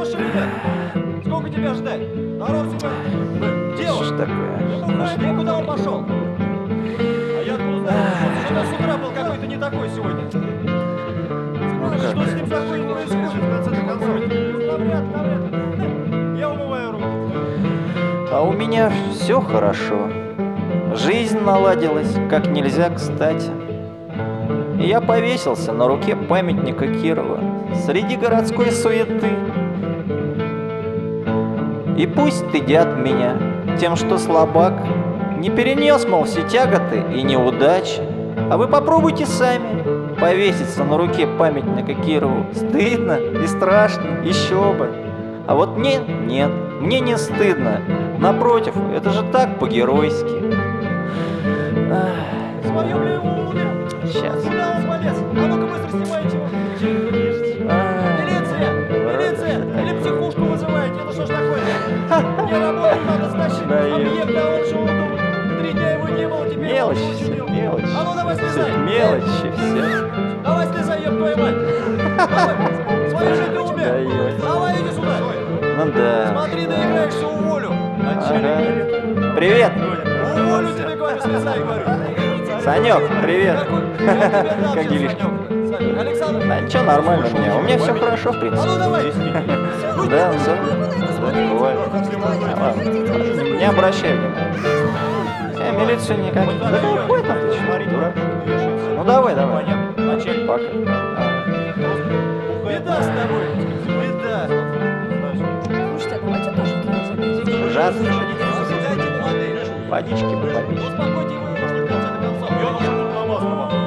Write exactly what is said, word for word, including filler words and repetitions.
идешь или нет? Сколько тебя ждать? Народ сюда. Дело. Что такое? Ты пошли, куда он пошел? А я откуда знаю? Что-то с утра был какой-то не такой сегодня. Что с ним такое происходит в конце концов? Навряд, навряд. Я умываю руки. А у меня все хорошо. Жизнь наладилась как нельзя кстати. И я повесился на руке памятника Кирова среди городской суеты. И пусть стыдят меня тем, что слабак, не перенес, мол, все тяготы и неудачи. А вы попробуйте сами повеситься на руке памятника Кирову. Стыдно и страшно, еще бы. А вот мне нет, мне не стыдно. Напротив, это же так по-геройски. Свою ли его уме? Сейчас. Куда он полез? А ну-ка быстро снимайте его. Милиция! Милиция! Или психушку вызываете? Это что ж такое? Не работает, надо стащить. Объект, а он что он думает? Три дня его не было, теперь Мелочи он все, учудил. мелочи. А ну давай слезай. Мелочи все. Давай слезай, еб твою мать. Давай, свою жизнь уме. Даёшь. Давай, иди сюда. Ну да. Смотри, доиграешься, уволю. Ага. Привет. Уволю тебе, говорю, слезай, говорю. Санек, привет. Как делишки? Александр, Да ничего, нормально у меня. У меня все хорошо, в а принципе. ну давай. Да, да. Да, бывает. А, ладно. Не обращай внимания. Я милицию никак. Да какой там ты, смотри, дурак. Ну давай, давай. Начальник. Пока. Беда с тобой. Беда. Слушайте, а давайте тоже туда залезем. Жар. Дайте молодые. Водички бы попить. Успокойте его, может, в конце концов. Я тут намазал.